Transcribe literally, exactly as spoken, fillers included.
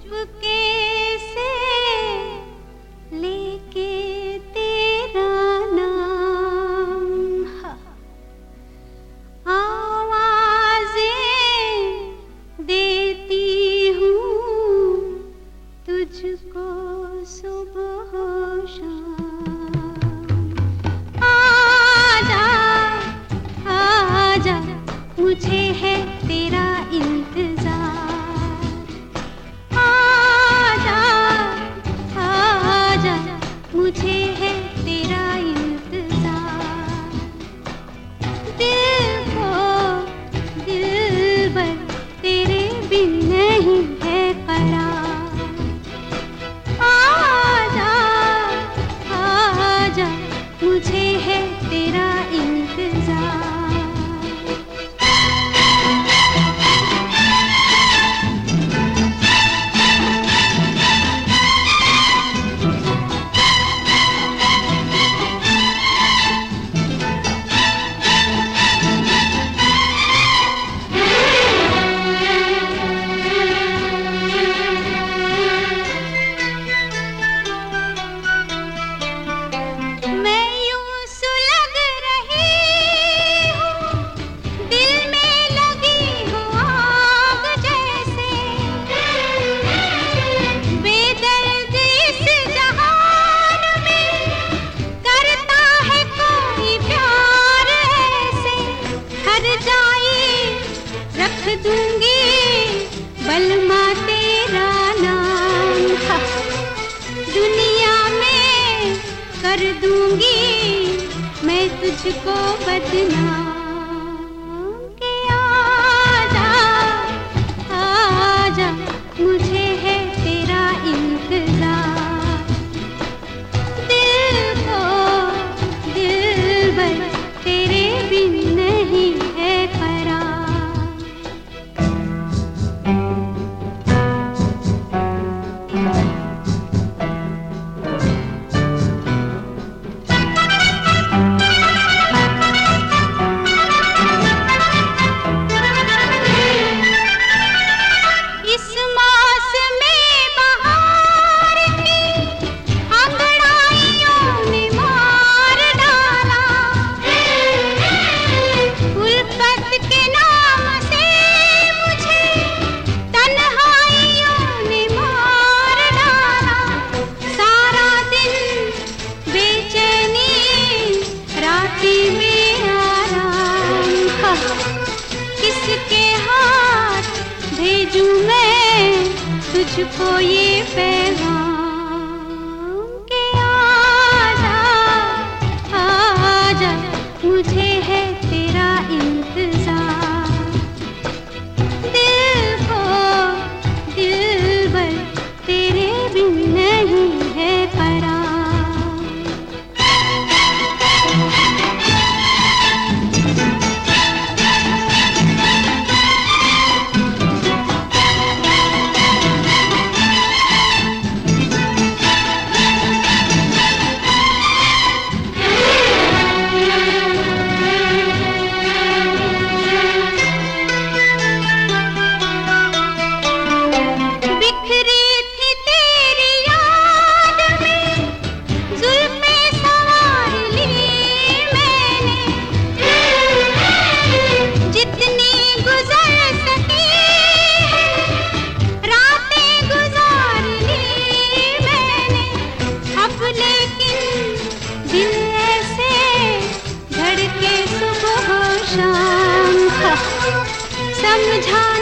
चुपके से लेके तेरा नाम, आवाज़ें देती हूँ तुझको सुबह शाम। आजा आजा मुझे है तेरा इंतजार, आजा आजा मुझे है तेरा इंतजार। दिल को दिलबर तेरे बिन नहीं है करार, आजा आजा मुझे है तेरा इंतजार। रख दूंगी बलमा तेरा नाम, दुनिया में कर दूंगी मैं तुझको बदनाम। के आजा आजा मुझे है तेरा इंतजार। दिल को दिलबर तेरे बिन नहीं है करार। किसके हाथ भेजूं मैं तुझको ये पैगाम। के आजा आजा मुझे है तेरा इंतजार। दिल को दिलबर तेरे बिन नहीं है करार। समझा